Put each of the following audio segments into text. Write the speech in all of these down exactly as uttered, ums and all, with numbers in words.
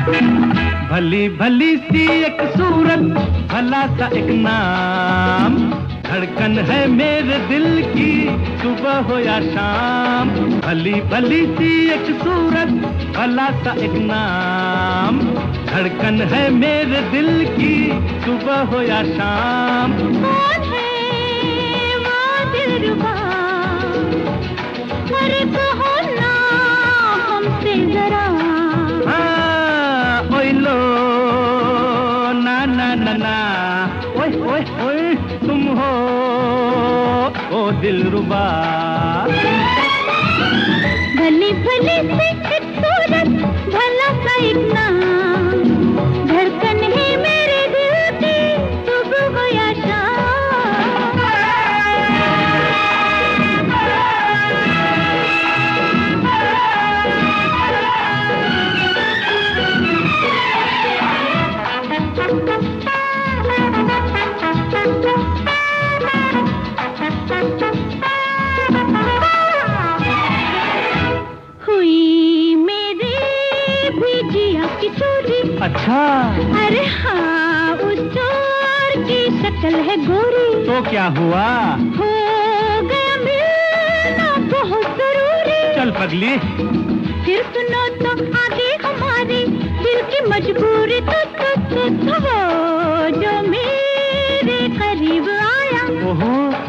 भली भली सी एक सूरत, भला सा एक नाम, धड़कन है मेरे दिल की सुबह हो या शाम। भली भली सी एक सूरत, भला सा एक नाम, धड़कन है मेरे दिल की सुबह हो या शाम। कौन है वो दिलरुबा, अरे कहो ना हमसे जरा। हाँ, ओए लो ना ना ना ना, ओए ओए ओए तुम हो ओ दिलरुबा। भली भली सी एक सूरत, भला सा एक नाम, धड़कन है मेरे दिल की सुबह हो या शाम। हुई मेरी भी जिया की चोरी। अच्छा, अरे हाँ, उस चोर की शक्ल है गोरी। तो क्या हुआ? हो गया मिलना बहुत जरूरी। चल पगली, फिर सुनो तो आगे हमारी दिल की मजबूरी। तो तो तो, तो वो जो मेरे करीब आया, ओहो,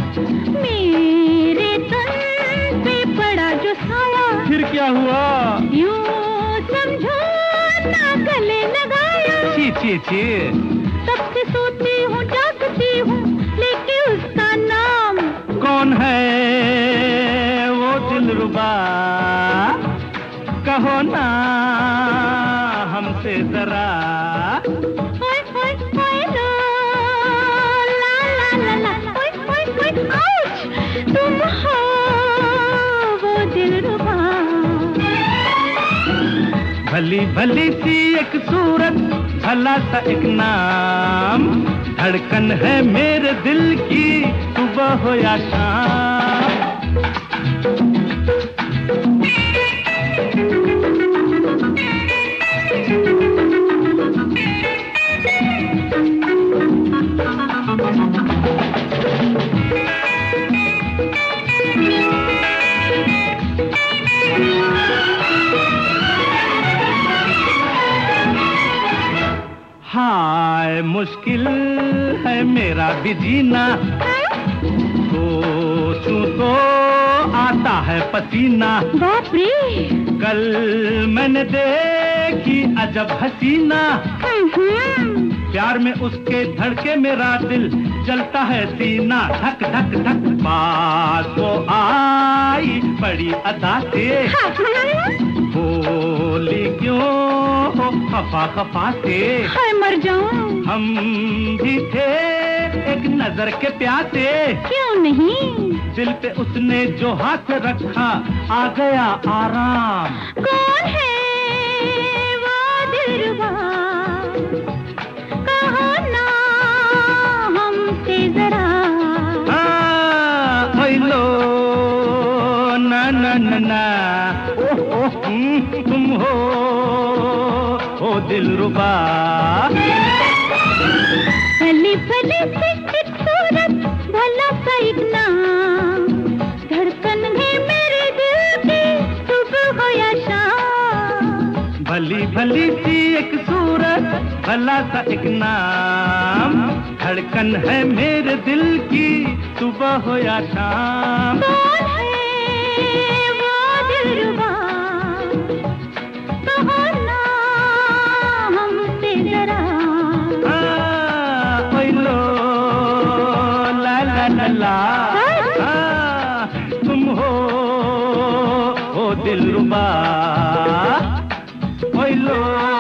मेरे तन पे पड़ा जो साया। फिर क्या हुआ? यूं समझो ना गले लगाया। छी छी छी, तब से सोती हूँ जागती हूँ, लेके उसका नाम। कौन है वो दिलरुबा, कहो ना हमसे जरा। ओए ओए ओए लो, ला ला ला ला, ओए ओए ओए आउच, तुम हो वो दिलरुबा। भली भली सी एक सूरत, भला सा एक नाम, धड़कन है मेरे दिल की सुबह हो या शाम। हाय मुश्किल है मेरा भी जीना, सोचूं तो आता है पसीना। बाप रे, कल मैंने देखी अजब हसीना, प्यार में उसके धड़के मेरा दिल, जलता है सीना धक धक धक। पास वो आई बड़ी अदा से, बोली क्यों हो खफा खफा से। हाय मर जाऊं, हम भी थे एक नजर के प्यासे, क्यों नहीं। दिल पे उसने जो हाथ रखा आ गया आराम। कौन है वो दिलरुबा, कहो ना हमसे जरा। हाँ, ओए लो ना ना ना ना, ओह ओह हम्म, तुम हो ओ दिलरुबा। भली भली सी एक सूरत, भला सा एक नाम, धड़कन है मेरे दिल की सुबह हो या शाम। भली भली सी एक सूरत, भला सा एक नाम, धड़कन है मेरे दिल की सुबह हो या शाम। कौन है वो दिलरुबा, कहो ना हमसे जरा। हाँ, ओए लो ला ला ला ला, हाँ, तुम हो ओ दिलरुबा, ओए लो।